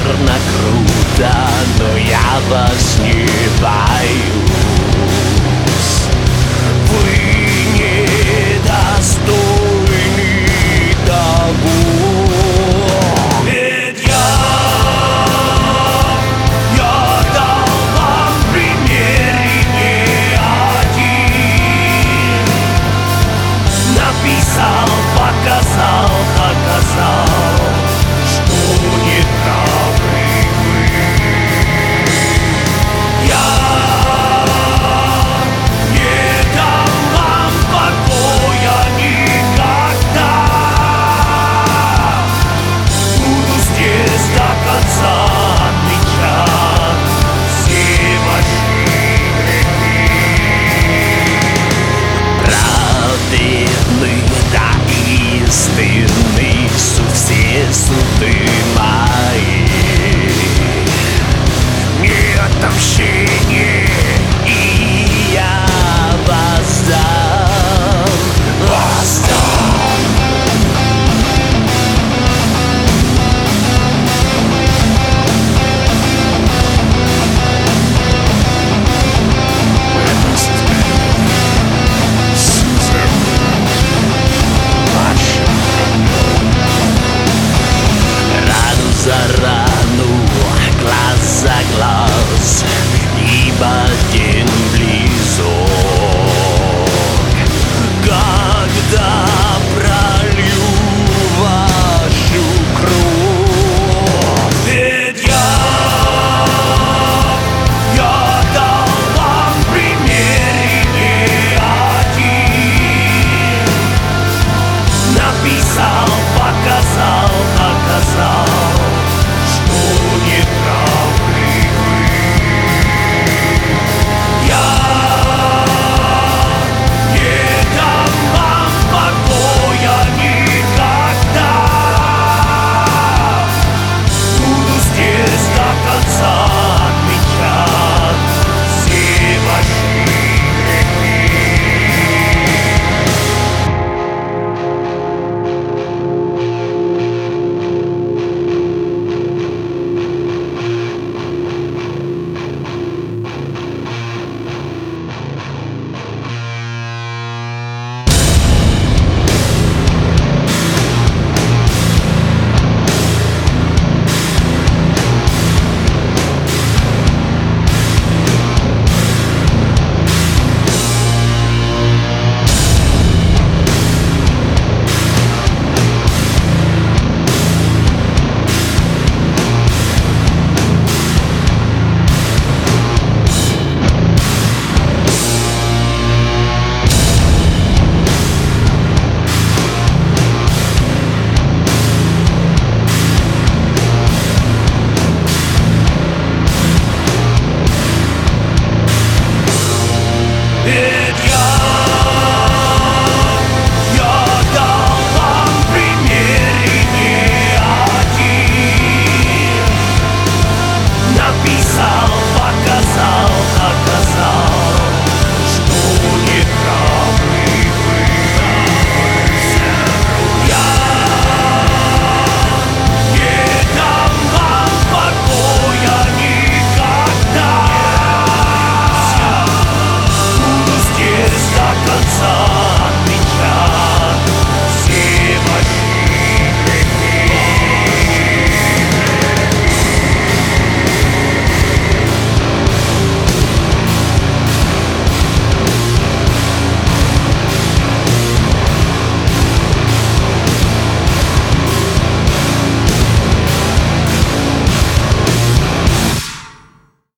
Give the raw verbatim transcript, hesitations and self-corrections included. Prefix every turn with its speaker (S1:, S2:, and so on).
S1: наверно, круто, но я вас не боюсь. Вы недостойны того. Ведь я, я дал вам пример и не один. Написал, показал, доказал, что неправы вы. Я не дам вам покоя никогда. Буду здесь до конца отмечать все ваши грехи. Праведны, да истинны все суды мои. Не отомщение, и я воздам, воздам. Рану за рану, глаз за глаз, ибо